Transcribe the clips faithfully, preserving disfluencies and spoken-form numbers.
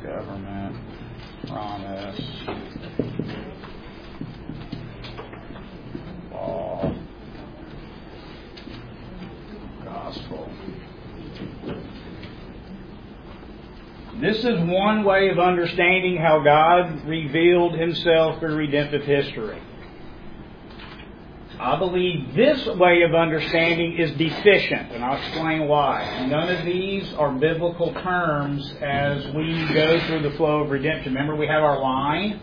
government, promise, law, gospel. This is one way of understanding how God revealed Himself through redemptive history. I believe this way of understanding is deficient, and I'll explain why. None of these are biblical terms as we go through the flow of redemption. Remember, we have our line.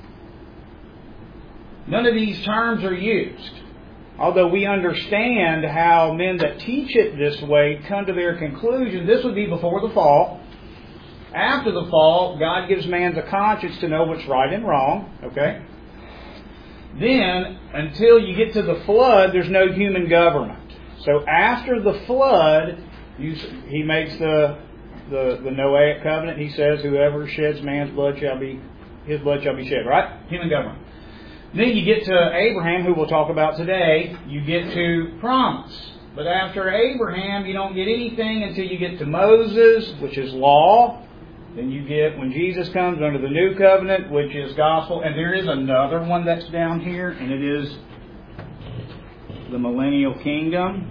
None of these terms are used. Although we understand how men that teach it this way come to their conclusion, this would be before the fall. After the fall, God gives man a conscience to know what's right and wrong. Okay? Then, until you get to the flood, there's no human government. So after the flood, you, He makes the, the the Noahic covenant. He says, "Whoever sheds man's blood shall be his blood shall be shed." Right? Human government. Then you get to Abraham, who we'll talk about today. You get to promise. But after Abraham, you don't get anything until you get to Moses, which is law. Then you get, when Jesus comes, under the new covenant, which is gospel. And there is another one that's down here, and it is the millennial kingdom.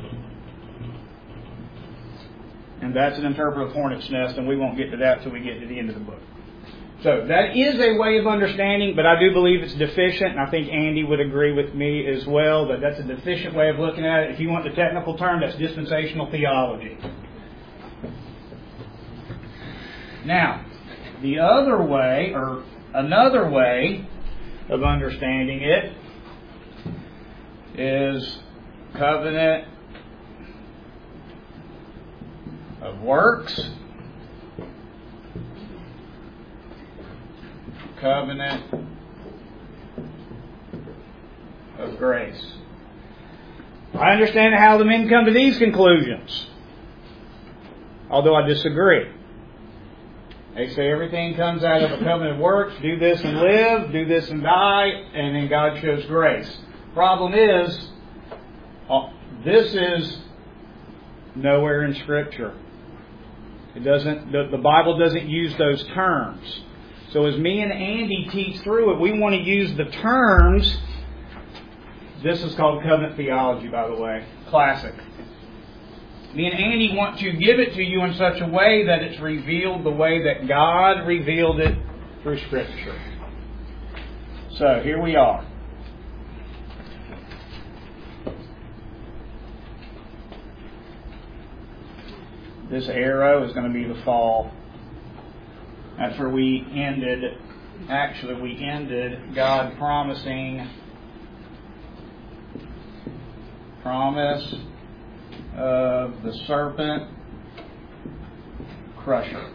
And that's an interpretive hornet's nest, and we won't get to that till we get to the end of the book. So that is a way of understanding, but I do believe it's deficient, and I think Andy would agree with me as well that that's a deficient way of looking at it. If you want the technical term, that's dispensational theology. Now, the other way, or another way of understanding it, is covenant of works, covenant of grace. I understand how the men come to these conclusions, although I disagree. They say everything comes out of a covenant of works. Do this and live. Do this and die. And then God shows grace. Problem is, this is nowhere in Scripture. It doesn't. The, the Bible doesn't use those terms. So as me and Andy teach through it, we want to use the terms. This is called covenant theology, by the way. Classic. Me and Andy want to give it to you in such a way that it's revealed the way that God revealed it through Scripture. So, here we are. This arrow is going to be the fall. That's where we ended. Actually, we ended God promising promise of the serpent crusher.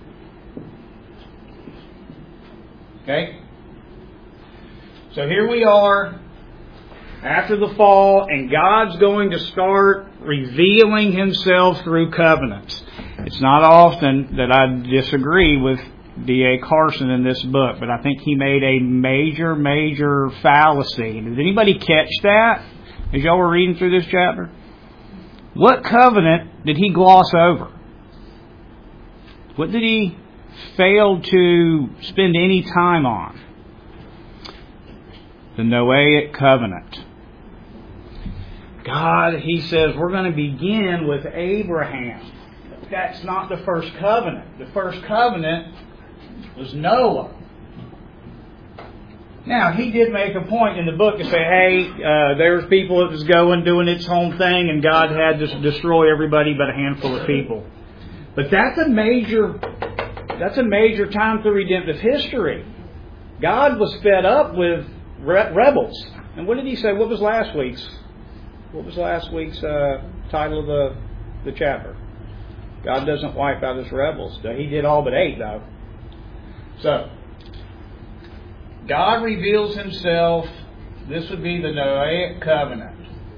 Okay? So here we are after the fall, and God's going to start revealing Himself through covenants. It's not often that I disagree with D A Carson in this book, but I think he made a major, major fallacy. Did anybody catch that as y'all were reading through this chapter? What covenant did he gloss over? What did he fail to spend any time on? The Noahic covenant. God, he says, we're going to begin with Abraham. That's not the first covenant. The first covenant was Noah. Now, he did make a point in the book to say, hey, uh, there was people that was going, doing its own thing, and God had to destroy everybody but a handful of people. But that's a major, that's a major time through redemptive history. God was fed up with re- rebels. And what did He say? What was last week's? What was last week's uh, title of the the chapter? God doesn't wipe out His rebels. He did all but eight, though. So, God reveals Himself. This would be the Noahic covenant.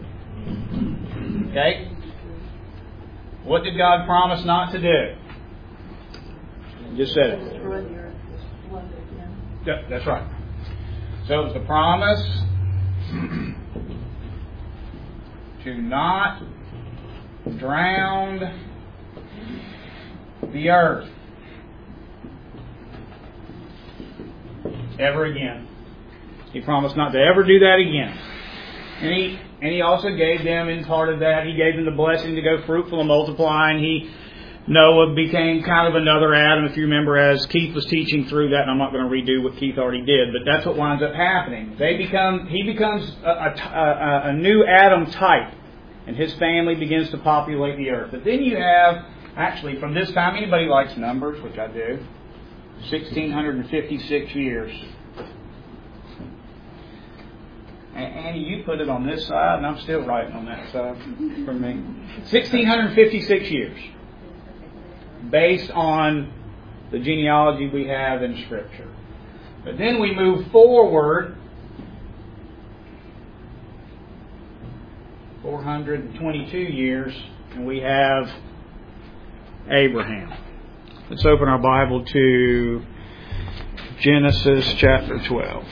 Okay? What did God promise not to do? Just said it. Yeah, that's right. So it was the promise to not drown the earth. ever again. He promised not to ever do that again. And he and he also gave them, in part of that, he gave them the blessing to go fruitful and multiply. And he, Noah became kind of another Adam, if you remember, as Keith was teaching through that. And I'm not going to redo what Keith already did, but that's what winds up happening. They become, he becomes a, a, a, a new Adam type, and his family begins to populate the earth. But then you have, actually, from this time, anybody likes numbers, which I do, one thousand six hundred fifty-six years. Annie, you put it on this side, and I'm still writing on that side for me. one thousand six hundred fifty-six years, based on the genealogy we have in Scripture. But then we move forward four hundred twenty-two years, and we have Abraham. Let's open our Bible to Genesis chapter twelve.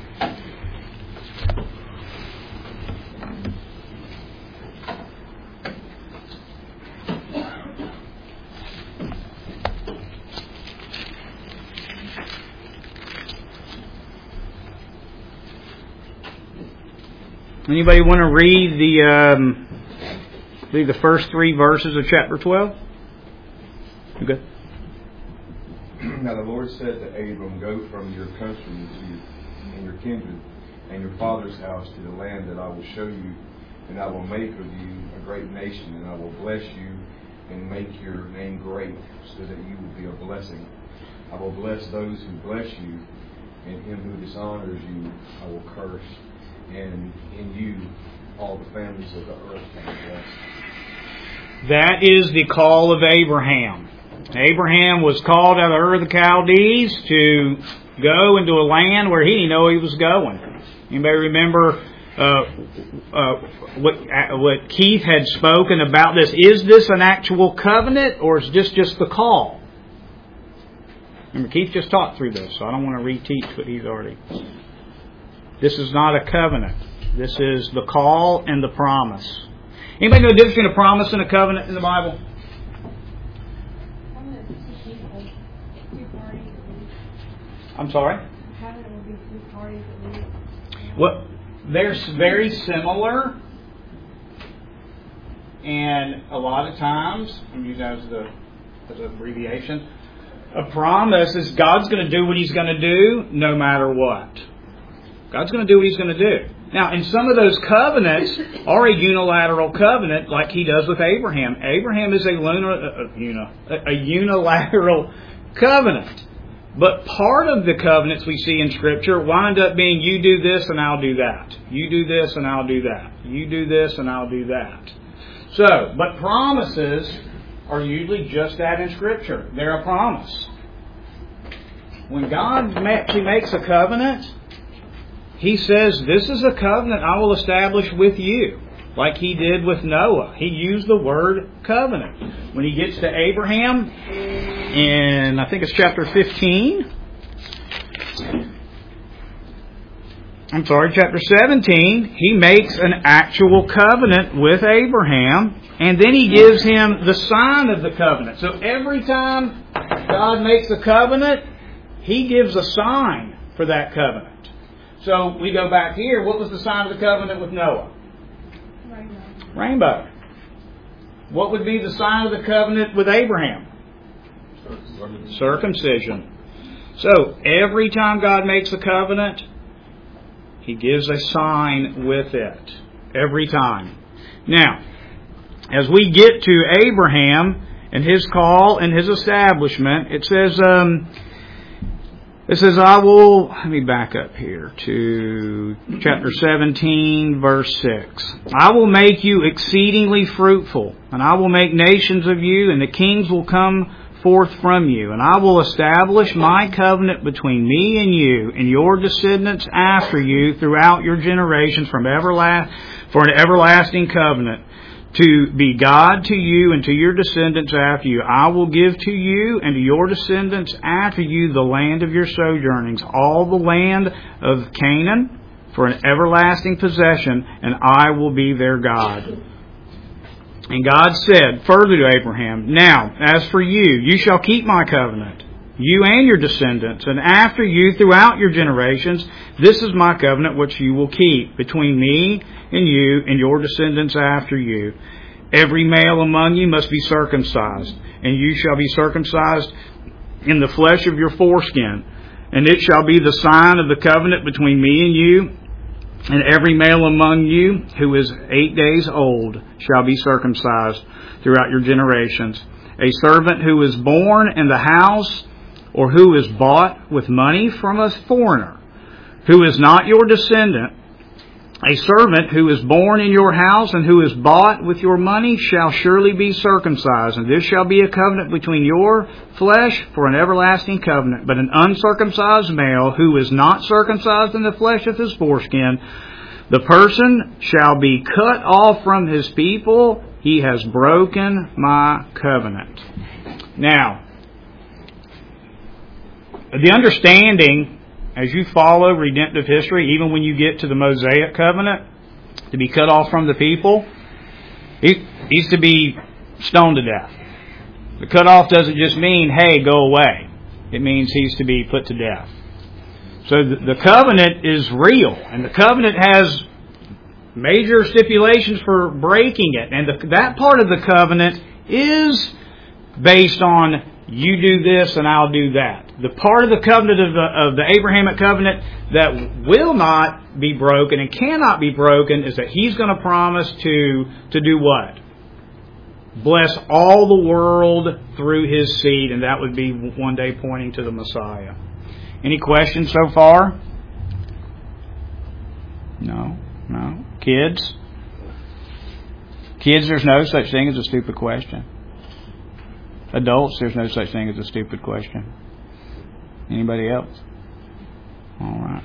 Anybody want to read the um, read the first three verses of chapter twelve? You good? Now the Lord said to Abram, "Go from your country and your kindred and your father's house to the land that I will show you, and I will make of you a great nation, and I will bless you and make your name great, so that you will be a blessing. I will bless those who bless you, and him who dishonors you I will curse. And in you all the families of the earth shall be blessed." That is the call of Abraham. Abraham was called out of Ur of the Chaldees to go into a land where he didn't know he was going. Anybody remember uh, uh, what, uh, what Keith had spoken about this? Is this an actual covenant, or is this just the call? Remember, Keith just taught through this, so I don't want to reteach what he's already... This is not a covenant. This is the call and the promise. Anybody know the difference between a promise and a covenant in the Bible? I'm sorry? Well, they're very similar. And a lot of times, I'm using that as, the, as an abbreviation, a promise is God's going to do what He's going to do no matter what. God's going to do what He's going to do. Now, and some of those covenants are a unilateral covenant, like He does with Abraham. Abraham is a, lunar, uh, you know, a unilateral covenant. But part of the covenants we see in Scripture wind up being, you do this and I'll do that. You do this and I'll do that. You do this and I'll do that. So, but promises are usually just that in Scripture. They're a promise. When God actually makes a covenant, He says, this is a covenant I will establish with you, like He did with Noah. He used the word covenant. When He gets to Abraham, in I think it's chapter fifteen, I'm sorry, chapter seventeen, He makes an actual covenant with Abraham, and then He gives him the sign of the covenant. So every time God makes a covenant, He gives a sign for that covenant. So we go back here. What was the sign of the covenant with Noah? Rainbow. Rainbow. What would be the sign of the covenant with Abraham? Circumcision. Circumcision. So every time God makes a covenant, He gives a sign with it. Every time. Now, as we get to Abraham and his call and his establishment, it says... Um, It says, I will, let me back up here to chapter seventeen, verse six. I will make you exceedingly fruitful, and I will make nations of you, and the kings will come forth from you. And I will establish my covenant between me and you, and your descendants after you throughout your generations from everlast for an everlasting covenant. To be God to you and to your descendants after you. I will give to you and to your descendants after you the land of your sojournings, all the land of Canaan, for an everlasting possession, and I will be their God. And God said further to Abraham, Now, as for you, you shall keep my covenant you and your descendants, and after you throughout your generations. This is my covenant which you will keep between me and you and your descendants after you. Every male among you must be circumcised, and you shall be circumcised in the flesh of your foreskin. And it shall be the sign of the covenant between me and you. And every male among you who is eight days old shall be circumcised throughout your generations. A servant who is born in the house or who is bought with money from a foreigner, who is not your descendant, a servant who is born in your house and who is bought with your money shall surely be circumcised. And this shall be a covenant between your flesh for an everlasting covenant. But an uncircumcised male who is not circumcised in the flesh of his foreskin, the person shall be cut off from his people. He has broken my covenant. Now, the understanding, as you follow redemptive history, even when you get to the Mosaic covenant, to be cut off from the people, he, he's to be stoned to death. The cut off doesn't just mean, hey, go away. It means he's to be put to death. So the, the covenant is real, and the covenant has major stipulations for breaking it. And the, that part of the covenant is based on you do this and I'll do that. The part of the covenant of the, of the Abrahamic covenant that will not be broken and cannot be broken is that He's going to promise to, to do what? Bless all the world through His seed, and that would be one day pointing to the Messiah. Any questions so far? No? No? Kids? Kids, there's no such thing as a stupid question. Adults, there's no such thing as a stupid question. Anybody else? All right.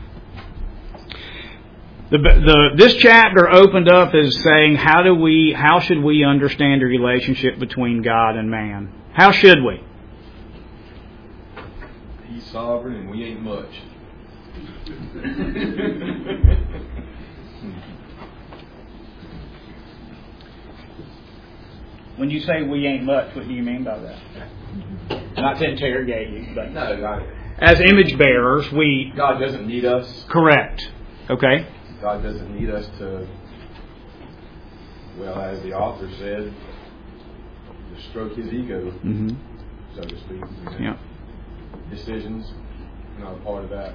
The, the, this chapter opened up as saying, how do we, how should we understand the relationship between God and man? How should we? He's sovereign and we ain't much. When you say we ain't much, what do you mean by that? Not to interrogate you, but no, God, as image bearers, we... God doesn't need us. Correct. Okay. God doesn't need us to, well, as the author said, to stroke His ego, mm-hmm. so to speak. You know, yeah. Decisions, not a part of that.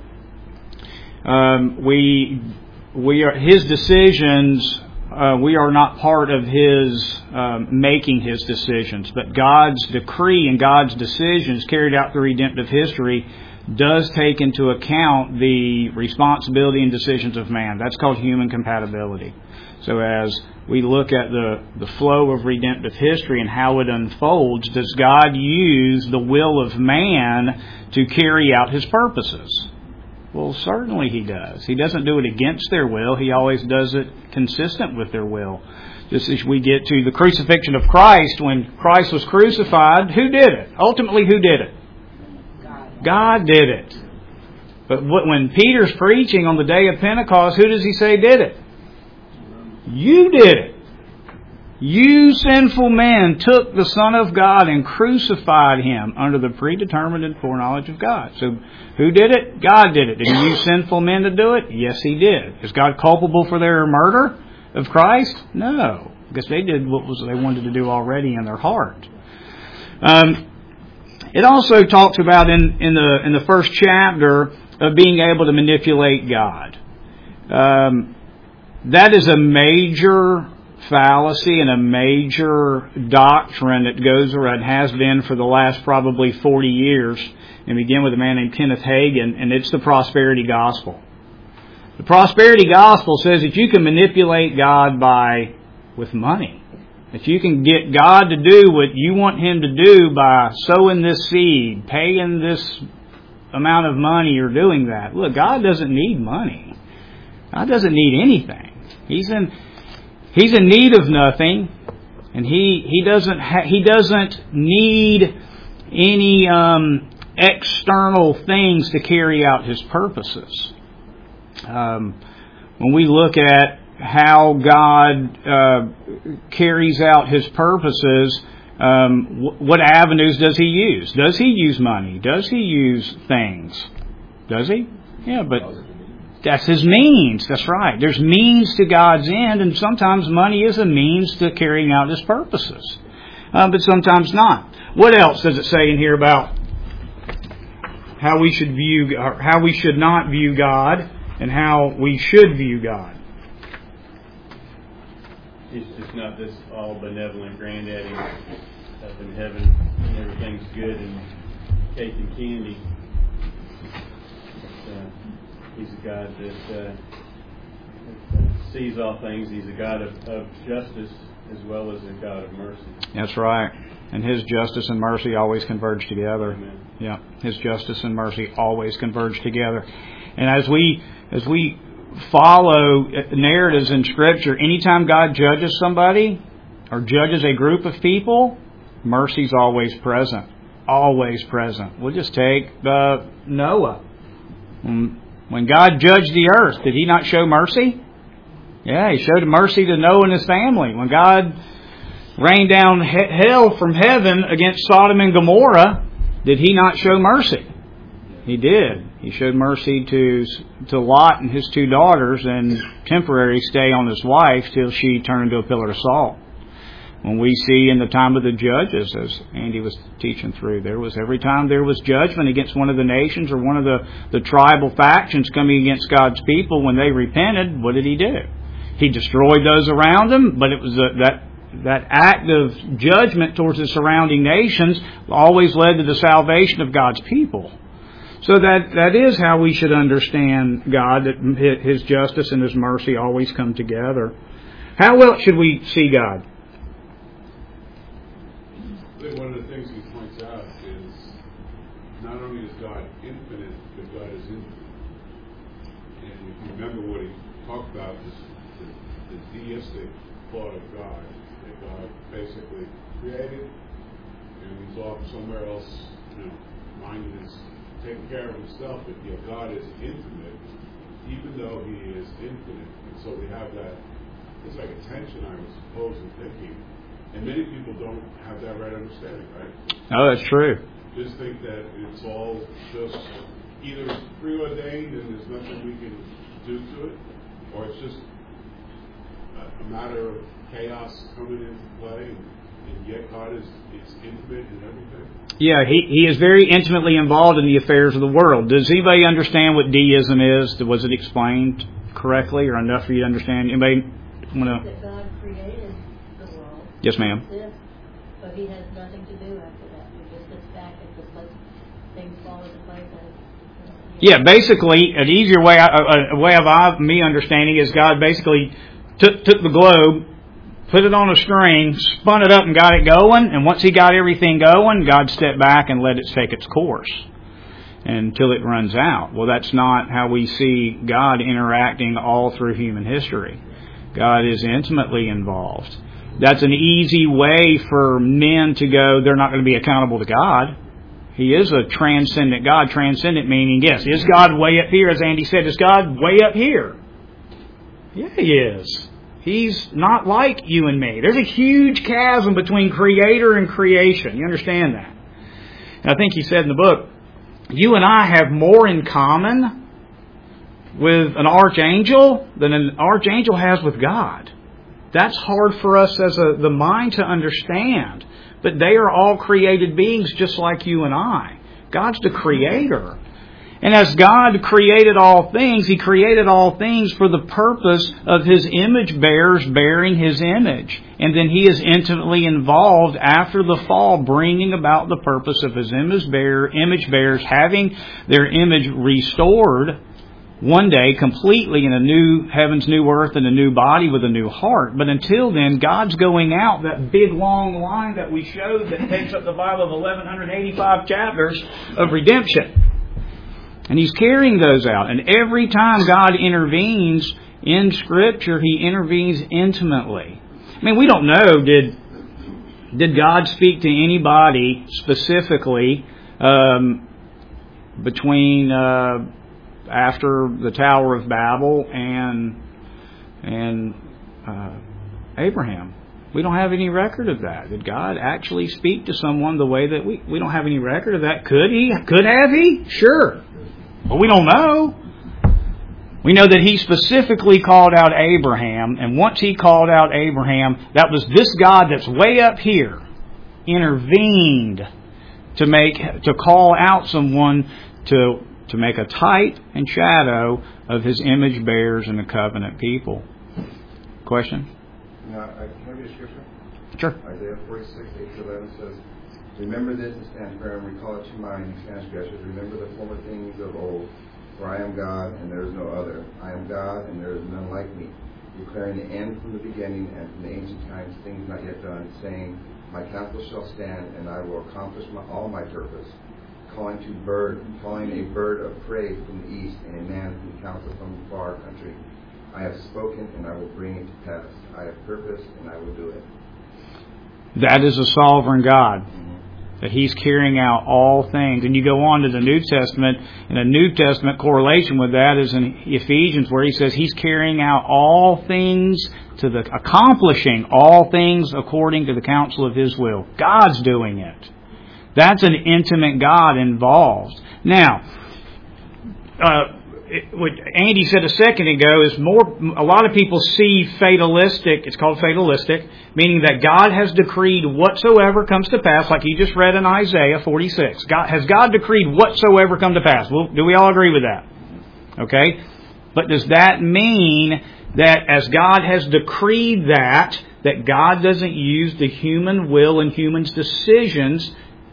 Um, we we are His decisions. Uh, we are not part of His um, making His decisions, but God's decree and God's decisions carried out through redemptive history does take into account the responsibility and decisions of man. That's called human compatibility. So as we look at the, the flow of redemptive history and how it unfolds, does God use the will of man to carry out His purposes? Well, certainly He does. He doesn't do it against their will. He always does it consistent with their will. Just as we get to the crucifixion of Christ, when Christ was crucified, who did it? Ultimately, who did it? God, God did it. But when Peter's preaching on the day of Pentecost, who does he say did it? You did it. You sinful men took the Son of God and crucified Him under the predetermined and foreknowledge of God. So who did it? God did it. Did He use sinful men to do it? Yes, He did. Is God culpable for their murder of Christ? No, because they did what was they wanted to do already in their heart. Um, it also talks about in, in the in the first chapter of being able to manipulate God. Um, that is a major fallacy and a major doctrine that goes around, has been for the last probably forty years, and begin with a man named Kenneth Hagin, and it's the prosperity gospel. The prosperity gospel says that you can manipulate God by with money. That you can get God to do what you want Him to do by sowing this seed, paying this amount of money, or doing that. Look, God doesn't need money. God doesn't need anything. He's in He's in need of nothing, and he he doesn't ha- he doesn't need any um, external things to carry out His purposes. Um, when we look at how God uh, carries out His purposes, Um, wh- what avenues does He use? Does He use money? Does He use things? Does He? Yeah, but that's His means. That's right. There's means to God's end, and sometimes money is a means to carrying out His purposes. Uh, but sometimes not. What else does it say in here about how we should view, or how we should not view God, and how we should view God? It's just not this all benevolent granddaddy up in heaven and everything's good and cake and candy. But, uh, he's a God that, uh, that uh, sees all things. He's a God of, of justice as well as a God of mercy. That's right. And His justice and mercy always converge together. Amen. Yeah, His justice and mercy always converge together. And as we as we follow narratives in Scripture, anytime God judges somebody or judges a group of people, mercy's always present. Always present. We'll just take uh, Noah. When God judged the earth, did He not show mercy? Yeah, He showed mercy to Noah and his family. When God rained down he- hell from heaven against Sodom and Gomorrah, did He not show mercy? He did. He showed mercy to to Lot and his two daughters and temporary stay on his wife till she turned into a pillar of salt. When we see in the time of the judges, as Andy was teaching through, there was every time there was judgment against one of the nations or one of the, the tribal factions coming against God's people, when they repented, what did He do? He destroyed those around them, but it was a, that that act of judgment towards the surrounding nations always led to the salvation of God's people. So that, that is how we should understand God, that His justice and His mercy always come together. How else should we see God? I think one of the things he points out is not only is God infinite, but God is infinite. And if you remember what he talked about, this, the, the deistic thought of God, that God basically created and He's off somewhere else, you know, minding his taking care of Himself, but yet God is infinite, even though He is infinite. And so we have that, it's like a tension, I would suppose, in thinking. And many people don't have that right understanding, right? Oh, that's true. Just think that it's all just either preordained and there's nothing we can do to it, or it's just a, a matter of chaos coming into play, and, and yet God is, is intimate in everything. Yeah, he, he is very intimately involved in the affairs of the world. Does anybody understand what deism is? Was it explained correctly or enough for you to understand? Anybody want to? That God created the world. Yes, ma'am. Exists, but He has nothing to do after that. He just sits back and just lets things fall into place. Yeah, basically, an easier way, a, a way of I, me understanding is God basically took took the globe, put it on a string, spun it up and got it going, and once He got everything going, God stepped back and let it take its course until it runs out. Well, that's not how we see God interacting all through human history. God is intimately involved. That's an easy way for men to go, they're not going to be accountable to God. He is a transcendent God. Transcendent meaning, yes, is God way up here? As Andy said, is God way up here? Yeah, He is. He's not like you and me. There's a huge chasm between Creator and creation. You understand that? And I think he said in the book, you and I have more in common with an archangel than an archangel has with God. That's hard for us as a, the mind to understand. But they are all created beings just like you and I. God's the Creator. And as God created all things, He created all things for the purpose of His image bearers bearing His image. And then He is intimately involved after the fall, bringing about the purpose of His image bearer, image bearers having their image restored one day completely in a new heavens, new earth, and a new body with a new heart. But until then, God's going out, that big long line that we showed that takes up the Bible of eleven eighty-five chapters of redemption. And He's carrying those out. And every time God intervenes in Scripture, He intervenes intimately. I mean, we don't know, did did God speak to anybody specifically um, between uh, after the Tower of Babel and and uh, Abraham? We don't have any record of that. Did God actually speak to someone the way that we... We don't have any record of that. Could He? Could have He? Sure. But we don't know. We know that He specifically called out Abraham, and once He called out Abraham, that was this God that's way up here intervened to make to call out someone to to make a type and shadow of His image bearers and the covenant people. Question? Now, I can I read a scripture? Sure. Isaiah forty-six, eight to eleven says, "Remember this and stand firm, recall it to mind, you transgressors. Remember the former things of old. For I am God, and there is no other. I am God, and there is none like me, declaring the end from the beginning, and from the ancient times things not yet done, saying, My counsel shall stand, and I will accomplish my, all my purpose. Calling to bird, calling a bird of prey from the east, and a man from counsel from the far country. I have spoken, and I will bring it to pass. I have purposed, and I will do it." That is a sovereign God. That He's carrying out all things. And you go on to the New Testament, and a New Testament correlation with that is in Ephesians, where He says He's carrying out all things to the accomplishing all things according to the counsel of His will. God's doing it. That's an intimate God involved. Now, uh, it, what Andy said a second ago is more. A lot of people see fatalistic. It's called fatalistic, meaning that God has decreed whatsoever comes to pass, like you just read in Isaiah forty-six. God, has God decreed whatsoever come to pass? Well, do we all agree with that? Okay, but does that mean that as God has decreed that, that God doesn't use the human will and humans' decisions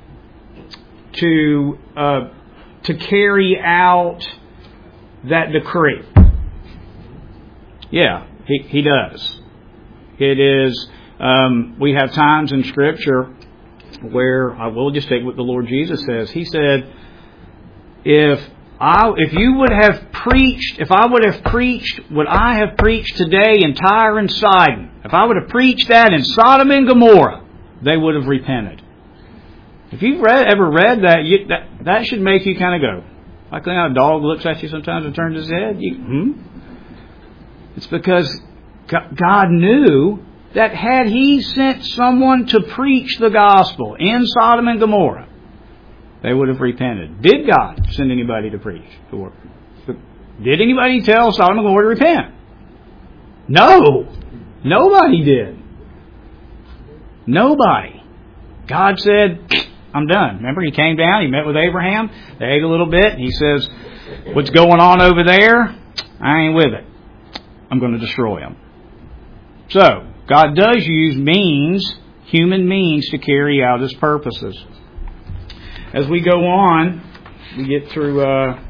to uh, to carry out that decree? Yeah, he, he does. It is, um, we have times in Scripture where, I will just take what the Lord Jesus says. He said, if I, if you would have preached, if I would have preached what I have preached today in Tyre and Sidon, if I would have preached that in Sodom and Gomorrah, they would have repented. If you've read, ever read that, you, that, that should make you kind of go, like how a dog looks at you sometimes and turns his head. You, hmm? It's because God knew that had He sent someone to preach the gospel in Sodom and Gomorrah, they would have repented. Did God send anybody to preach the word? Did anybody tell Sodom and Gomorrah to repent? No. Nobody did. Nobody. God said, I'm done. Remember, He came down, He met with Abraham, they ate a little bit, and He says, what's going on over there? I ain't with it. I'm going to destroy them. So, God does use means, human means, to carry out His purposes. As we go on, we get through... Uh,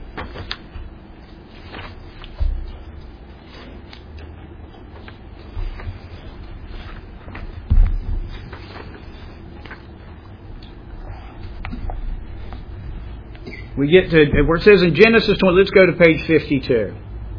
We get to where it says in Genesis twenty. Let's go to page fifty-two.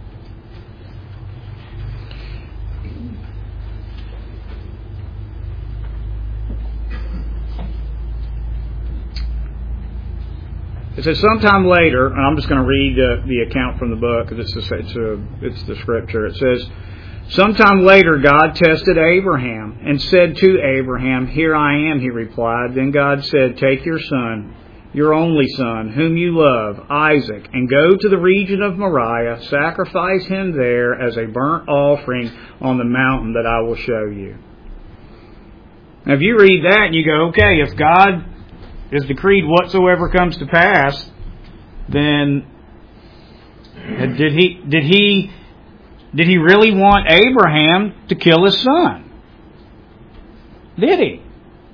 It says sometime later, and I'm just going to read uh, the account from the book. It's, a, it's, a, it's the scripture. It says, sometime later God tested Abraham and said to Abraham, "Here I am," he replied. Then God said, "Take your son, your only son, whom you love, Isaac, and go to the region of Moriah, sacrifice him there as a burnt offering on the mountain that I will show you." Now, if you read that and you go, okay, if God has decreed whatsoever comes to pass, then did he did he did he really want Abraham to kill his son? Did he?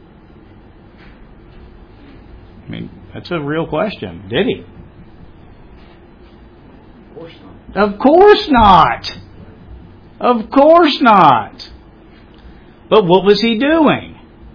I mean, that's a real question. Did he? Of course not. Of course not. Of course not. But what was he doing?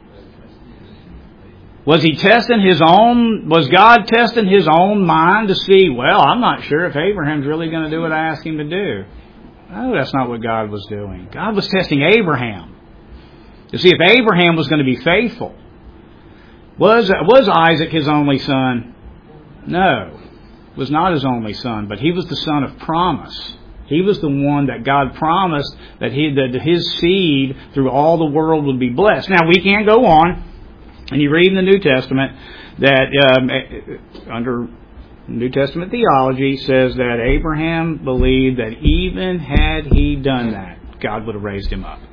Was he testing his own, was God testing his own mind to see, well, I'm not sure if Abraham's really going to do what I asked him to do? No, that's not what God was doing. God was testing Abraham to see if Abraham was going to be faithful. Was, was Isaac his only son? No, was not his only son, but he was the son of promise. He was the one that God promised that he, that his seed through all the world would be blessed. Now, we can't go on, and you read in the New Testament that um, under New Testament theology says that Abraham believed that even had he done that, God would have raised him up.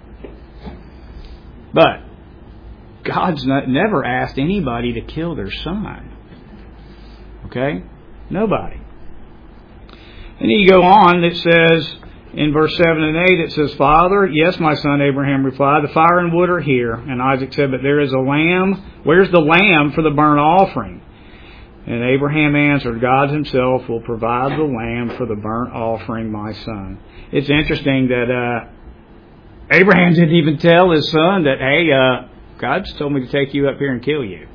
But God's not, never asked anybody to kill their son. Okay? Nobody. And then you go on, it says in verse seven and eight, it says, Father, yes, my son, Abraham replied, the fire and wood are here. And Isaac said, but there is a lamb. Where's the lamb for the burnt offering? And Abraham answered, God himself will provide the lamb for the burnt offering, my son. It's interesting that uh, Abraham didn't even tell his son that, hey, uh, God's told me to take you up here and kill you.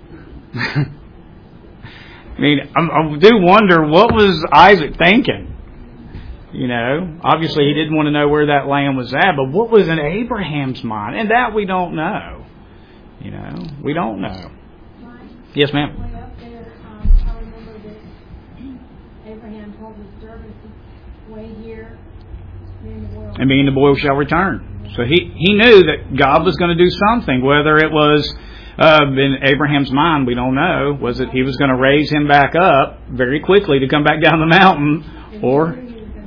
I mean, I, I do wonder, what was Isaac thinking? You know, obviously he didn't want to know where that lamb was at, but what was in Abraham's mind? And that we don't know. You know, we don't know. Mike, Yes, ma'am. way up there, um, I remember that Abraham told his servants to wait here, me and the boy. And me and the boy shall return. So he, he knew that God was going to do something, whether it was uh, in Abraham's mind, we don't know, was that he was going to raise him back up very quickly to come back down the mountain, or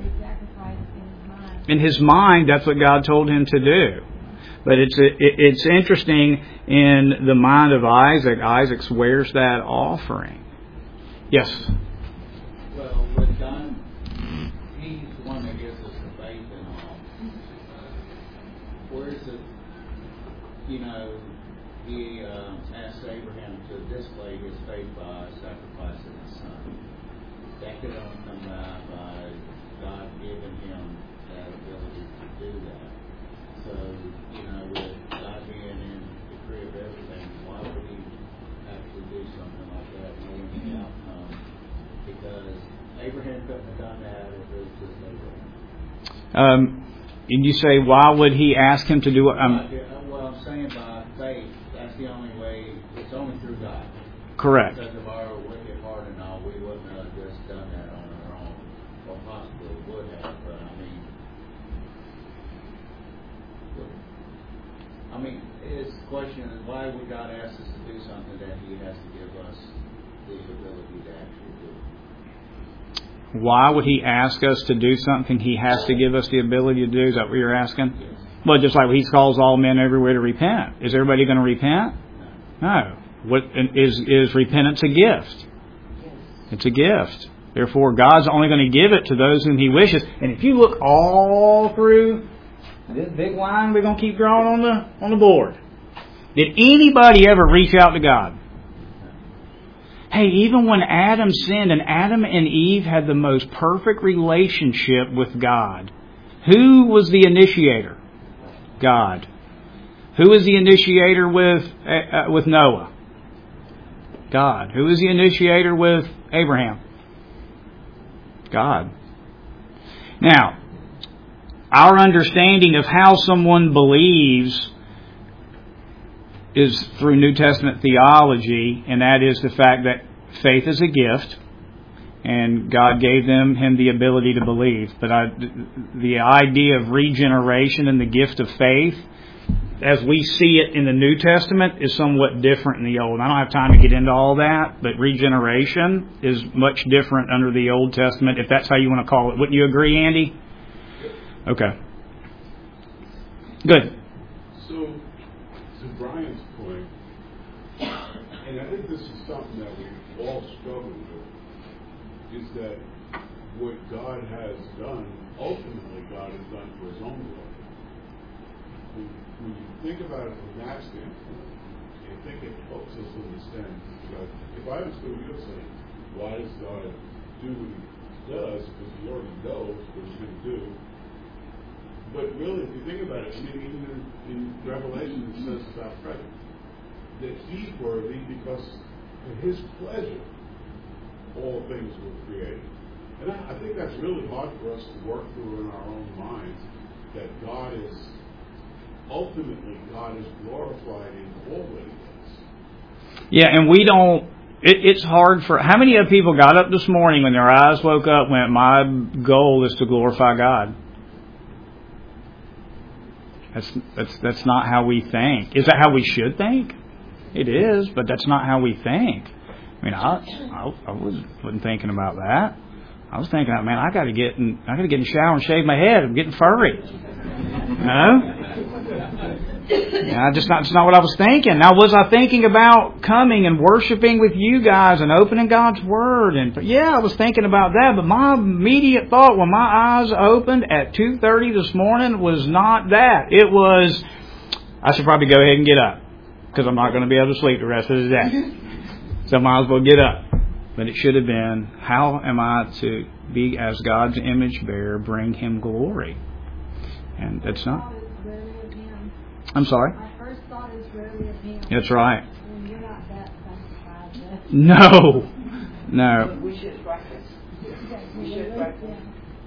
in his mind, that's what God told him to do. But it's it, it's interesting in the mind of Isaac. Isaac swears that offering. Yes. Well, with God, He's the one that gives us the faith and all. Where is it? You know, He uh, asked Abraham to display his faith by sacrificing his son. That could only come by by God giving him that ability to do that. So, you know, with God being in the decree of everything, why would he actually do something like that, knowing the outcome? Because Abraham couldn't have done that if it was just Abraham. Um, and you say, why would he ask him to do what? Um, Well, I'm saying by faith, that's the only way, it's only through God. Correct. Because of our wicked heart and all, we wouldn't have just done that on our own, or possibly would have, but I mean, I mean, his question is, why would God ask us to do something that He has to give us the ability to actually do? Why would he ask us to do something he has to give us the ability to do? Is that what you're asking? Yes. Well, just like he calls all men everywhere to repent. Is everybody going to repent? No. What is is repentance a gift? It's a gift. Therefore, God's only going to give it to those whom He wishes. And if you look all through this big line we're going to keep drawing on the on the board, did anybody ever reach out to God? Hey, even when Adam sinned and Adam and Eve had the most perfect relationship with God, who was the initiator? God. Who was the initiator with uh, with Noah? God. Who was the initiator with Abraham? God. Now, our understanding of how someone believes is through New Testament theology, and that is the fact that faith is a gift, and God gave them him the ability to believe. But I, the idea of regeneration and the gift of faith, as we see it in the New Testament, is somewhat different in the Old. I don't have time to get into all that, but regeneration is much different under the Old Testament, if that's how you want to call it. Wouldn't you agree, Andy? Okay. Good. So, to Brian's point, and I think this is something that we all struggle with, is that what God has done, ultimately God has done for His own glory. When, when you think about it from that standpoint, I think it helps us understand, because if I understood what you're saying, why does God do what He does? Because He already knows what He's going to do. But really, if you think about it, I mean, even in, in Revelation it says about Christ, that He's worthy because for His pleasure all things were created. And I, I think that's really hard for us to work through in our own minds, that God is, ultimately, God is glorified in all that He does. Yeah, and we don't, it, it's hard for, how many of people got up this morning when their eyes woke up and went, my goal is to glorify God? That's that's that's not how we think. Is that how we should think? It is, but that's not how we think. I mean, I I, I wasn't thinking about that. I was thinking, man, I got to get in, I got to get in the shower and shave my head. I'm getting furry. No. Yeah, just not, just not what I was thinking. Now, was I thinking about coming and worshiping with you guys and opening God's Word? And yeah, I was thinking about that. But my immediate thought when my eyes opened at two thirty this morning was not that. It was, I should probably go ahead and get up because I'm not going to be able to sleep the rest of the day. So I might as well get up. But it should have been, how am I to be as God's image bearer, bring Him glory? And that's not. I'm sorry? My first thought is rarely of Him. That's right. And you're not that sanctified. No. No. We should practice. We should practice.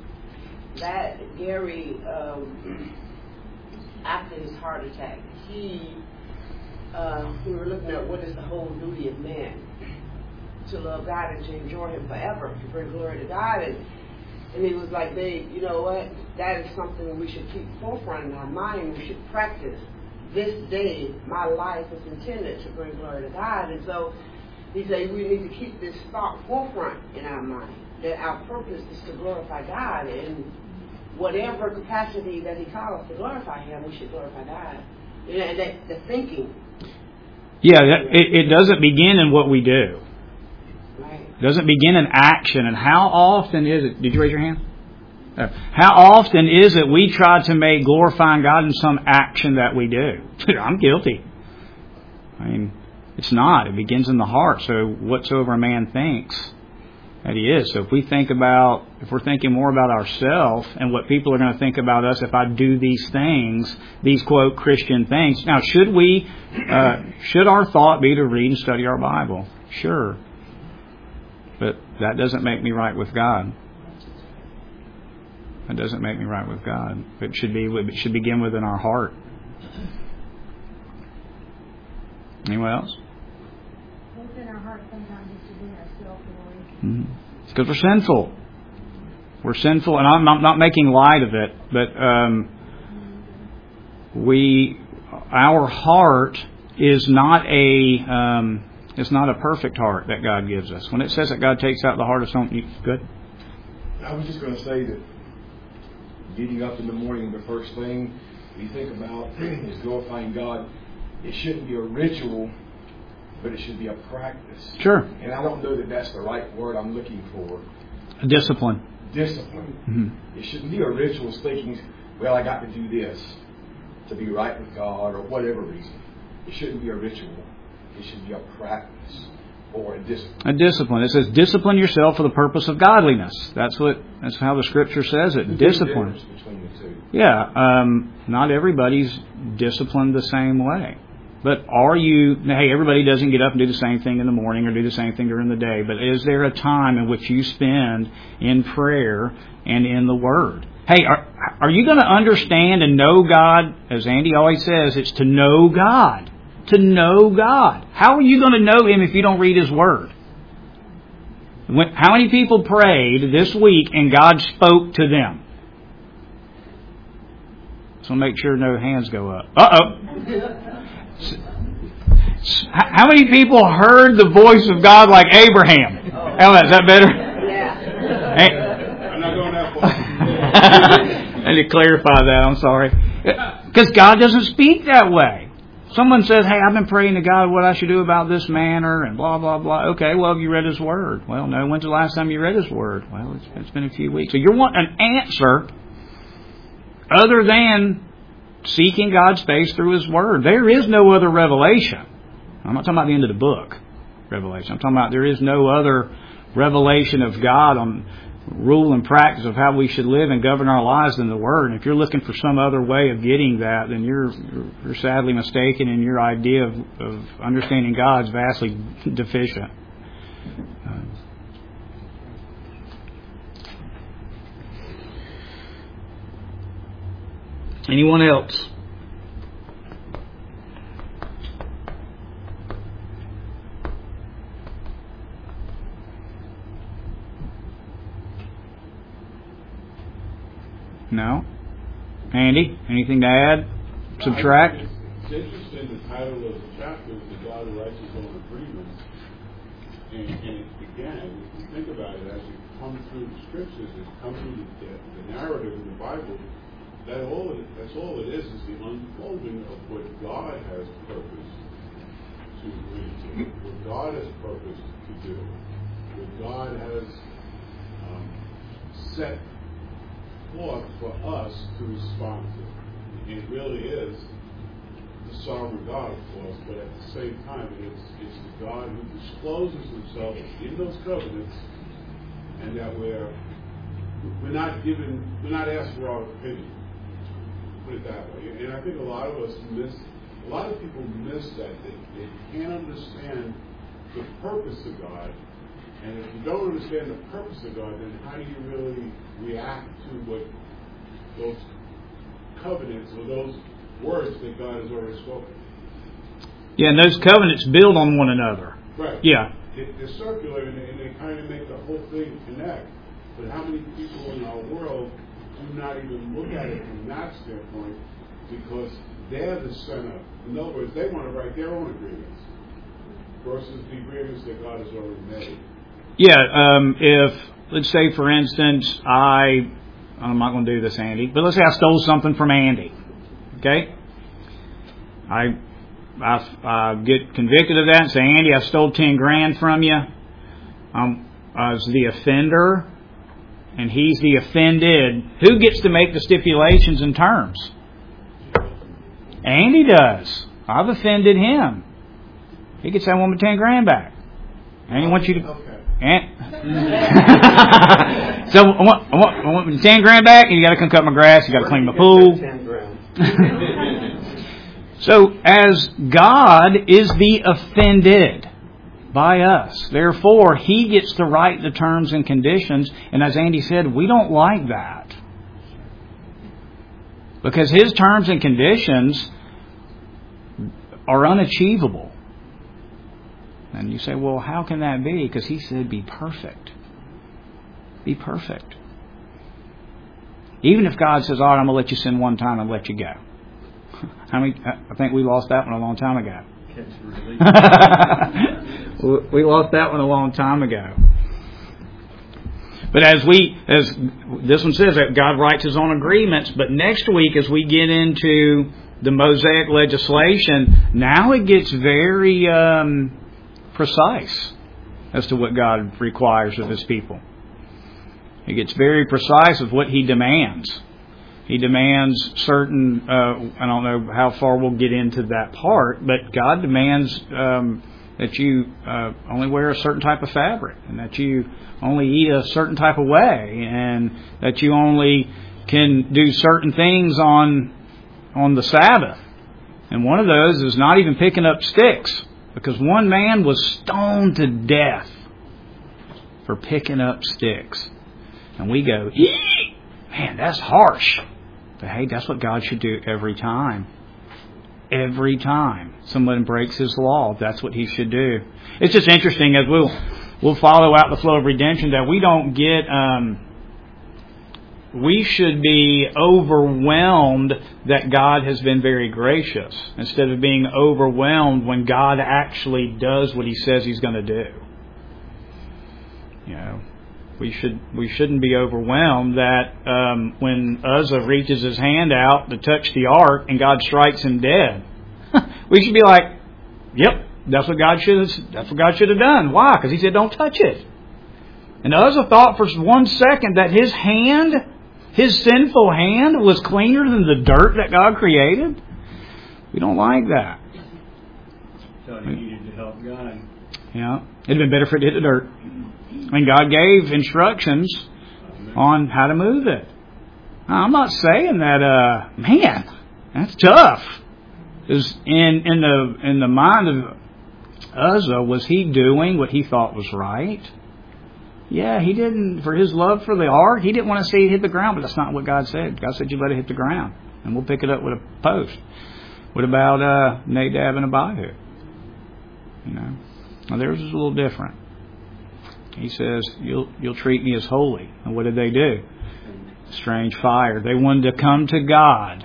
That Gary, um, after his heart attack, he, uh, we were looking at what is the whole duty of man. To love God and to enjoy Him forever, to bring glory to God. And, and he was like, babe, you know what? That is something we should keep forefront in our mind. We should practice. This day, my life is intended to bring glory to God. And so he said we need to keep this thought forefront in our mind, that our purpose is to glorify God. And whatever capacity that He calls us to glorify Him, we should glorify God. You know, and that, the thinking. Yeah, that, it, it doesn't begin in what we do. Right. It doesn't begin in action. And how often is it? Did you raise your hand? Uh, how often is it we try to make glorifying God in some action that we do? I'm guilty. I mean, it's not. It begins in the heart. So whatsoever a man thinks, that he is. So if we think about, if we're thinking more about ourselves and what people are going to think about us if I do these things, these quote Christian things. Now, should we, uh, should our thought be to read and study our Bible? Sure. But that doesn't make me right with God. That doesn't make me right with God. It should be. It should begin within our heart. Anyone else? Within our heart, sometimes it's to bring our self-glory. Mm-hmm. It's because we're sinful. We're sinful, and I'm not, not making light of it, but um, we, our heart is not a. Um, It's not a perfect heart that God gives us. When it says that God takes out the heart of something, good. I was just going to say that getting up in the morning, the first thing we think about is glorifying God. It shouldn't be a ritual, but it should be a practice. Sure. And I don't know that that's the right word I'm looking for. A discipline. Discipline. Mm-hmm. It shouldn't be a ritual thinking, well, I got to do this to be right with God or whatever reason. It shouldn't be a ritual. It should be a practice or a discipline. A discipline. It says, discipline yourself for the purpose of godliness. That's what. That's how the Scripture says it. There's Discipline. a difference between the two. Yeah. Um, not everybody's disciplined the same way. But are you? Hey, everybody doesn't get up and do the same thing in the morning or do the same thing during the day. But is there a time in which you spend in prayer and in the Word? Hey, are, are you going to understand and know God? As Andy always says, it's to know God. To know God. How are you going to know Him if you don't read His Word? When, how many people prayed this week and God spoke to them? So make sure no hands go up. Uh-oh. How many people heard the voice of God like Abraham? Ella, is that better? Yeah. Hey. I'm not going that far. I need to clarify that. I'm sorry. Because God doesn't speak that way. Someone says, hey, I've been praying to God what I should do about this manner and blah, blah, blah. Okay, well, have you read His Word? Well, no. When's the last time you read His Word? Well, it's, it's been a few weeks. So you want an answer other than seeking God's face through His Word. There is no other revelation. I'm not talking about the end of the book, Revelation. I'm talking about there is no other revelation of God on rule and practice of how we should live and govern our lives than the Word. And if you're looking for some other way of getting that, then you're you're sadly mistaken, and your idea of, of understanding God is vastly deficient. Uh, anyone else? No? Andy, anything to add? subtract. It's interesting, the title of the chapter is The God Who Writes His Own Agreements. And, and again, if you think about it, as you come through the scriptures, as you come through the, the narrative in the Bible, that all it, that's all it is, is the unfolding of what God has purposed to agree to, what God has purposed to do, what God has um, set forth for us to respond to. It really is the sovereign God, of course, but at the same time, it's, it's the God who discloses himself in those covenants, and that we're we're not given, we're not asked for our opinion. Put it that way. And I think a lot of us miss, a lot of people miss that. They, they can't understand the purpose of God. And if you don't understand the purpose of God, then how do you really react to what those covenants or those words that God has already spoken? Yeah, and those covenants build on one another. Right. Yeah. It, they're circular, and they, and they kind of make the whole thing connect. But how many people in our world do not even look at it from that standpoint, because they're the center. In other words, they want to write their own agreements versus the agreements that God has already made. Yeah, um, if, let's say, for instance, I, I'm not going to do this, Andy, but let's say I stole something from Andy. Okay? I, I, I get convicted of that and say, Andy, I stole ten grand from you. Um, I was the offender, and he's the offended. Who gets to make the stipulations and terms? Andy does. I've offended him. He gets that one with ten grand back. Andy wants you to. Okay. And, so I want, I want, I want ten grand back, and you got to come cut my grass. You got to clean my pool. So, as God is the offended by us, therefore He gets to write the terms and conditions. And as Andy said, we don't like that, because His terms and conditions are unachievable. And you say, well, how can that be? Because He said, be perfect. Be perfect. Even if God says, all right, I'm going to let you sin one time and let you go. How many? I think we lost that one a long time ago. We lost that one a long time ago. But as we, as this one says, that God writes His own agreements. But next week, as we get into the Mosaic legislation, now it gets very um, precise as to what God requires of His people. It gets very precise of what He demands. He demands certain, uh, I don't know how far we'll get into that part, but God demands um, that you uh, only wear a certain type of fabric, and that you only eat a certain type of way, and that you only can do certain things on on the Sabbath. And one of those is not even picking up sticks, because one man was stoned to death for picking up sticks. And we go, eee! Man, that's harsh. But hey, that's what God should do every time. Every time someone breaks His law, that's what He should do. It's just interesting, as we'll we'll follow out the flow of redemption, that we don't get. Um, we should be overwhelmed that God has been very gracious, instead of being overwhelmed when God actually does what He says He's going to do. You know. We should we shouldn't be overwhelmed that um, when Uzzah reaches his hand out to touch the ark and God strikes him dead. We should be like, "Yep, that's what God should have, that's what God should have done." Why? Because He said, "Don't touch it." And Uzzah thought for one second that his hand, his sinful hand, was cleaner than the dirt that God created. We don't like that. So he needed to help God. Yeah, it'd been better for it to hit the dirt. And God gave instructions on how to move it. Now, I'm not saying that, uh, man, that's tough. Is in in the in the mind of Uzzah, was he doing what he thought was right? Yeah, he didn't, for his love for the ark, he didn't want to see it hit the ground, but that's not what God said. God said, you let it hit the ground, and we'll pick it up with a post. What about uh, Nadab and Abihu? You know, now theirs is a little different. He says, you'll you'll treat me as holy. And what did they do? Strange fire. They wanted to come to God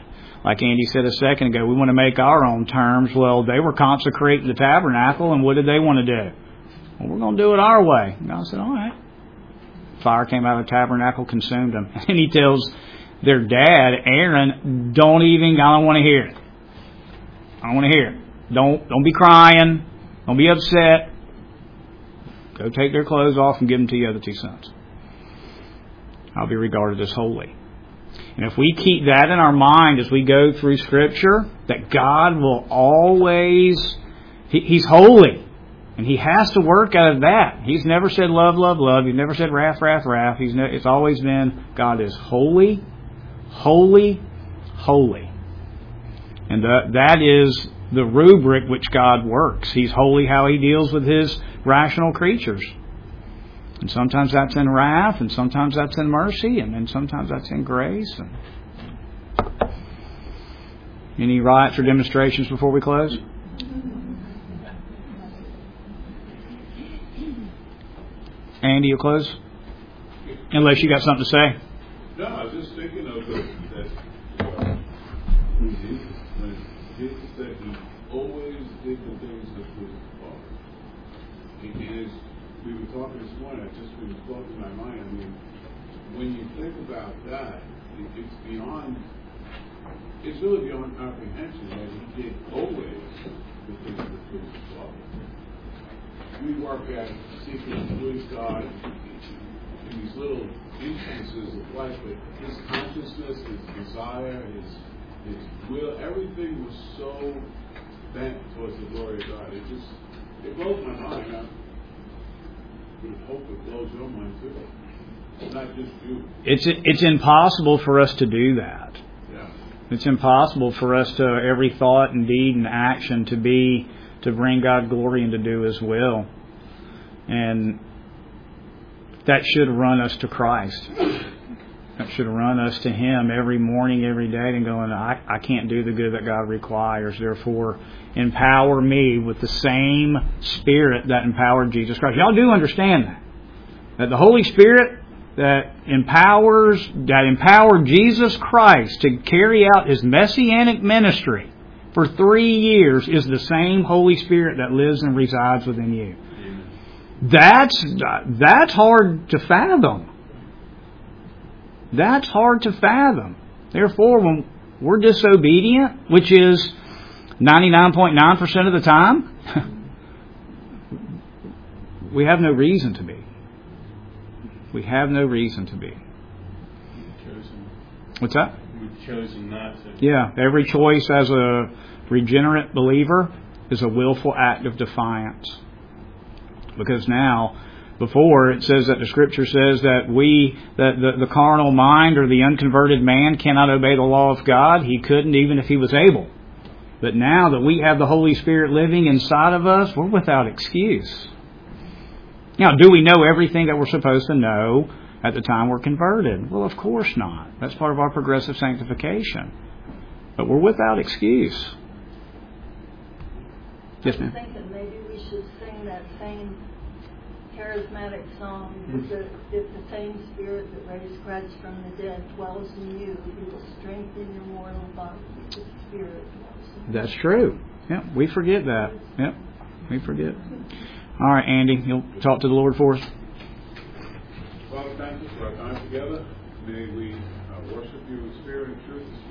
like Andy said a second ago, we want to make our own terms. Well, they were consecrating the tabernacle, and what did they want to do? Well, we're going to do it our way. And God said, all right. Fire came out of the tabernacle, consumed them. And he tells their dad, Aaron, don't even, I don't want to hear it. I don't want to hear it. Don't, don't be crying. Don't be upset. Go take their clothes off and give them to the other two sons. I'll be regarded as holy. And if we keep that in our mind as we go through Scripture, that God will always, he, He's holy. And He has to work out of that. He's never said love, love, love. He's never said wrath, wrath, wrath. He's ne- it's always been God is holy, holy, holy. And the, that is the rubric which God works. He's holy how He deals with His rational creatures. And sometimes that's in wrath, and sometimes that's in mercy, and then sometimes that's in grace. And any riots or demonstrations before we close? Andy, you'll close? Unless you got something to say. No, I was just thinking of the, that uh, when Jesus, when Jesus said He always did the things that was Father. And as we were talking this morning, I just been floating in my mind. I mean, when you think about that, it, it's beyond, it's really beyond comprehension that He did always the things that was Father. We work at seeking to please God in these little instances of life, but His consciousness, His desire, His His will, everything was so bent towards the glory of God. It just, it blows my mind. I would hope it blows your mind too. It's not just you. It's it's impossible for us to do that. Yeah. It's impossible for us to every thought and deed and action to be to bring God glory and to do His will. And that should run us to Christ. That should run us to Him every morning, every day, and going, I, I can't do the good that God requires. Therefore, empower me with the same Spirit that empowered Jesus Christ. Y'all do understand that. That the Holy Spirit that empowers, that empowered Jesus Christ to carry out His messianic ministry for three years is the same Holy Spirit that lives and resides within you. That's that's hard to fathom. That's hard to fathom. Therefore, when we're disobedient, which is ninety-nine point nine percent of the time, we have no reason to be. We have no reason to be. What's that? We've chosen not to. Yeah, every choice as a regenerate believer is a willful act of defiance. Because now, before it says that the Scripture says that we, that the, the carnal mind or the unconverted man cannot obey the law of God. He couldn't even if he was able. But now that we have the Holy Spirit living inside of us, we're without excuse. Now, do we know everything that we're supposed to know at the time we're converted? Well, of course not. That's part of our progressive sanctification. But we're without excuse. Yes, ma'am. I was thinking maybe we should sing that same charismatic song. If the, if the same Spirit that raised Christ from the dead dwells in you, He will strengthen your mortal body. The Spirit dwells in you. That's true. Yeah, we forget that. Yep, we forget. All right, Andy, you'll talk to the Lord for us. Father, thank you for our time together. May we uh, worship you in spirit and truth.